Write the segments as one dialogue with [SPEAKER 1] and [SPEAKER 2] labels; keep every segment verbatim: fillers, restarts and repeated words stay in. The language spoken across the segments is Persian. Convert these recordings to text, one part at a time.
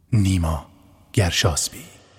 [SPEAKER 1] نیما گرشاسبی.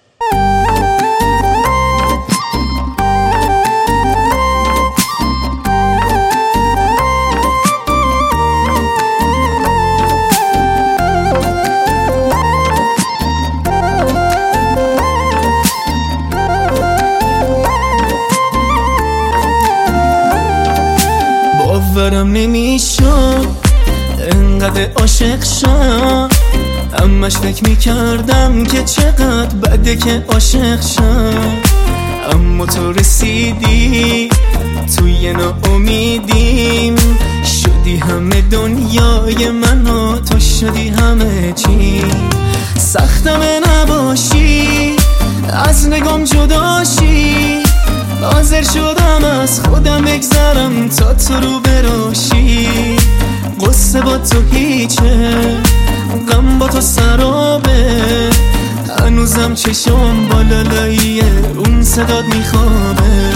[SPEAKER 2] باورم نمیشد انقدر عاشق شم، همش فکر میکردم که چقدر بده که عاشق شم، اما تو رسیدی توی ناامیدیم، شدی همه دنیای من و تو شدی همه چی. سختم نباشی از نگام جداشی، حاضر شدم از خودم بگذرم تا تو رو براشی. قصه با تو هیچه، غم با تو سرابه، هنوزم چشم با لالاییه اون صدات میخوابه.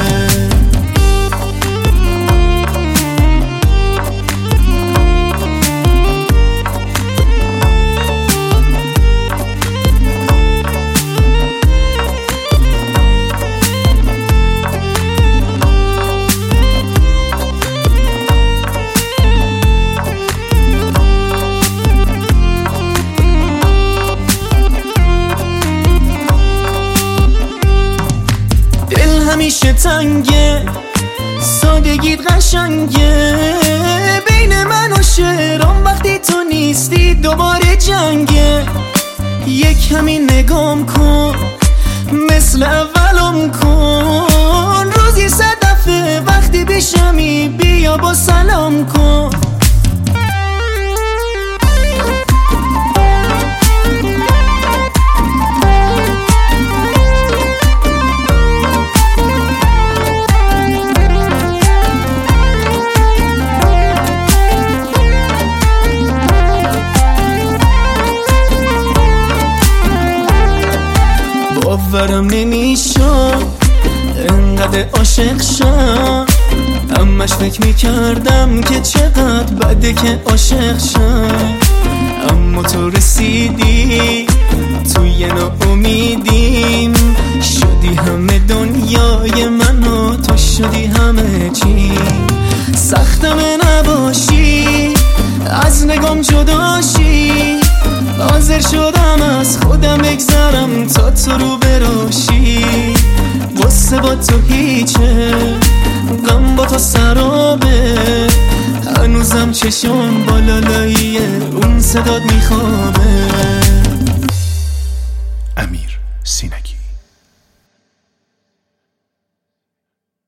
[SPEAKER 2] همیشه تنگه، سادگیت قشنگه، بین من و شعرام وقتی تو نیستی دوباره جنگه. یک همین نگام کن مثل اولم کن، روزی صد دفعه وقتی بشمی بیا با سلام کن. باورم نمیشد انقدر عاشق شم، همش فکر میکردم که چقدر بده که عاشق شم، اما تو رسیدی توی ناامیدیم، شدی همه دنیای من و تو شدی همه چی. سختم نباشی از نگام جداشی، حاضر شدم از خودم بگذرم تا تو رو براشی. قصه با تو هیچه، غم با تو سرابه، هنوزم چشم با لالاییه اون صدات میخوابه.
[SPEAKER 1] امیر سینگی.